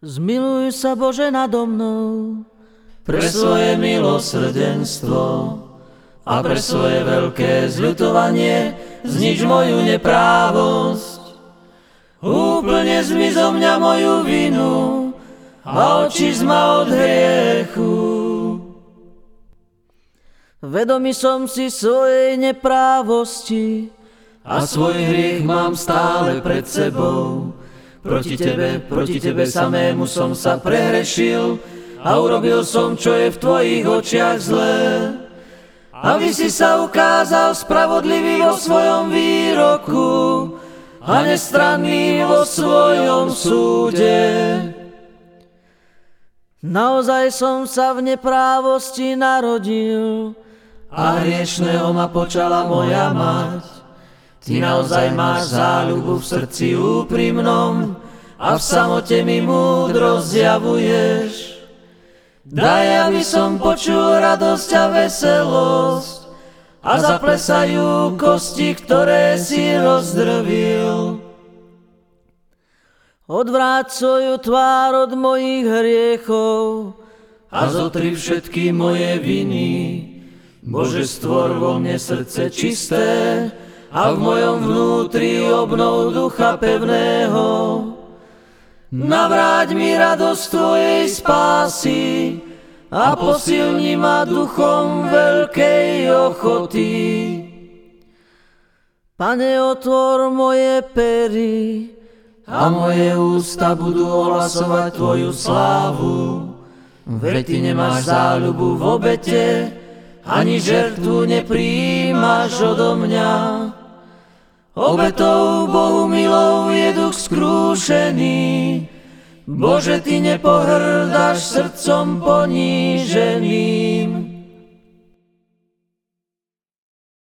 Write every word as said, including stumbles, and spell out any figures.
Zmiluj sa, Bože, nado mnou, pre svoje milosrdenstvo a pre svoje veľké zľutovanie znič moju neprávosť. Úplne zmiz zo mňa moju vinu a očiš ma od hriechu. Vedomý som si svojej neprávosti a svoj hriech mám stále pred sebou. Proti tebe, proti tebe samému som sa prehrešil a urobil som, čo je v tvojich očiach zlé. Aby si sa ukázal spravodlivý vo svojom výroku a nestranný vo svojom súde. Naozaj som sa v neprávosti narodil a hriešného ma počala moja mať. Ty naozaj máš záľubu v srdci úprimnom a v samote mi múdro zjavuješ. Daj, aby som počul radosť a veselosť a zaplesajú kosti, ktoré si rozdrvil. Odvráť svoju tvár od mojich hriechov a zotri všetky moje viny. Bože, stvor vo mne srdce čisté a v mojom vnútri obnov ducha pevného. Navráť mi radosť tvojej spásy a posilni ma duchom veľkej ochoty. Pane, otvor moje pery a moje ústa budú ohlasovať tvoju slávu. Veď ty nemáš záľubu v obete, ani žertvu neprijímaš odo mňa. Obetou Bohu milou je duch skrúšený. Bože, ty nepohrdáš srdcom poníženým.